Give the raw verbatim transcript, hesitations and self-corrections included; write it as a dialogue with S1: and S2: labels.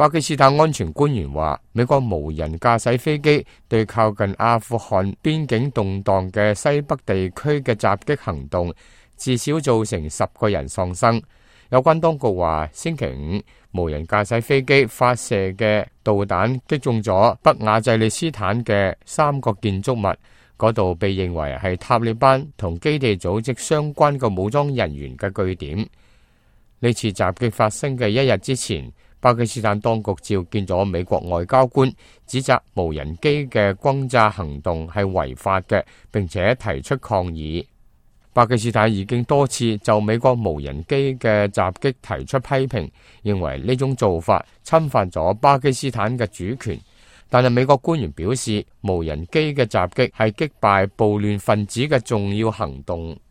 S1: 巴基斯坦安全官員話，美國無人駕駛飛機對靠近阿富汗邊境動盪嘅西北地區嘅襲擊行動，至少造成十個人喪生。有關當局話，星期五無人駕駛飛機發射嘅導彈擊中咗北亞濟利斯坦嘅三個建築物，嗰度被認為係塔利班同基地組織相關嘅武裝人員嘅據點。呢次襲擊發生嘅一日之前，巴基斯坦當局召見咗美國外交官，指責無人機嘅轟炸行動係違法嘅，並且提出抗議。巴基斯坦已經多次就美國無人機嘅襲擊提出批評，認為呢種做法侵犯咗巴基斯坦嘅主權。但係美國官員表示，無人機嘅襲擊係擊敗暴亂分子嘅重要行動。